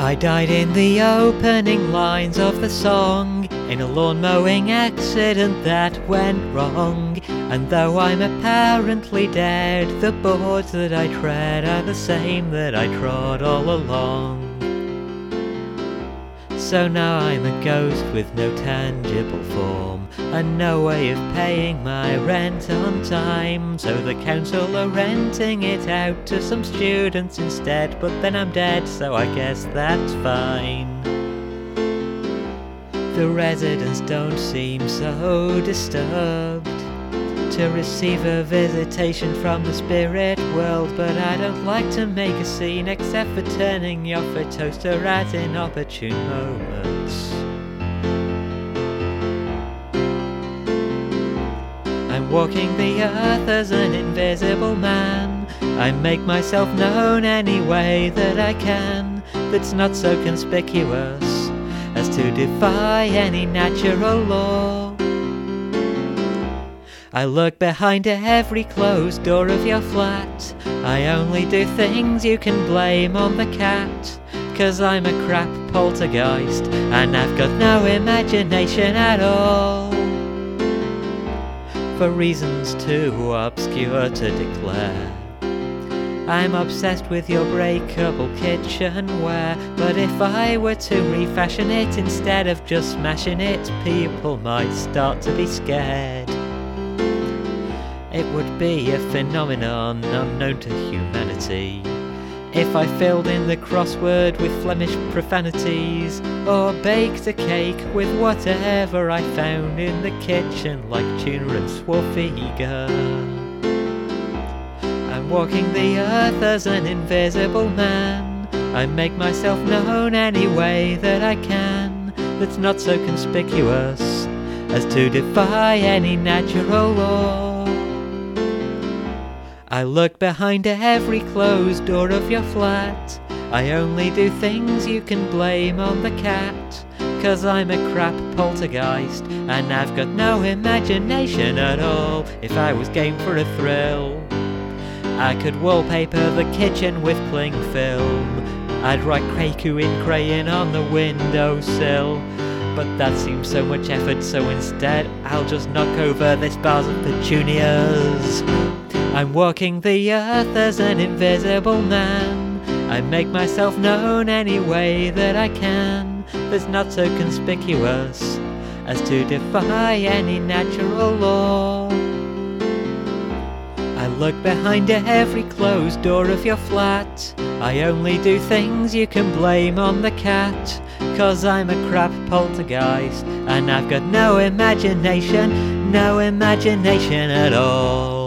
I died in the opening lines of the song, in a lawn mowing accident that went wrong. And though I'm apparently dead, the boards that I tread are the same that I trod all along. So now I'm a ghost with no tangible form, and no way of paying my rent on time. So the council are renting it out to some students instead, but then I'm dead, so I guess that's fine. The residents don't seem so disturbed to receive a visitation from the spirit world, but I don't like to make a scene except for turning off a toaster at inopportune moments. I'm walking the earth as an invisible man. I make myself known any way that I can, that's not so conspicuous as to defy any natural law. I look behind every closed door of your flat. I only do things you can blame on the cat, 'cause I'm a crap poltergeist and I've got no imagination at all, for reasons too obscure to declare. I'm obsessed with your breakable kitchenware, but if I were to refashion it instead of just smashing it, people might start to be scared. It would be a phenomenon unknown to humanity if I filled in the crossword with Flemish profanities, or baked a cake with whatever I found in the kitchen, like tuna and Swarfiga. I'm walking the earth as an invisible man. I make myself known any way that I can, that's not so conspicuous as to defy any natural law. I look behind every closed door of your flat. I only do things you can blame on the cat, 'cause I'm a crap poltergeist and I've got no imagination at all. If I was game for a thrill, I could wallpaper the kitchen with cling film. I'd write Kraku in crayon on the windowsill, but that seems so much effort, so instead I'll just knock over this vase of petunias. I'm walking the earth as an invisible man. I make myself known any way that I can, that's not so conspicuous as to defy any natural law. I look behind every closed door of your flat. I only do things you can blame on the cat, 'cause I'm a crap poltergeist and I've got no imagination at all.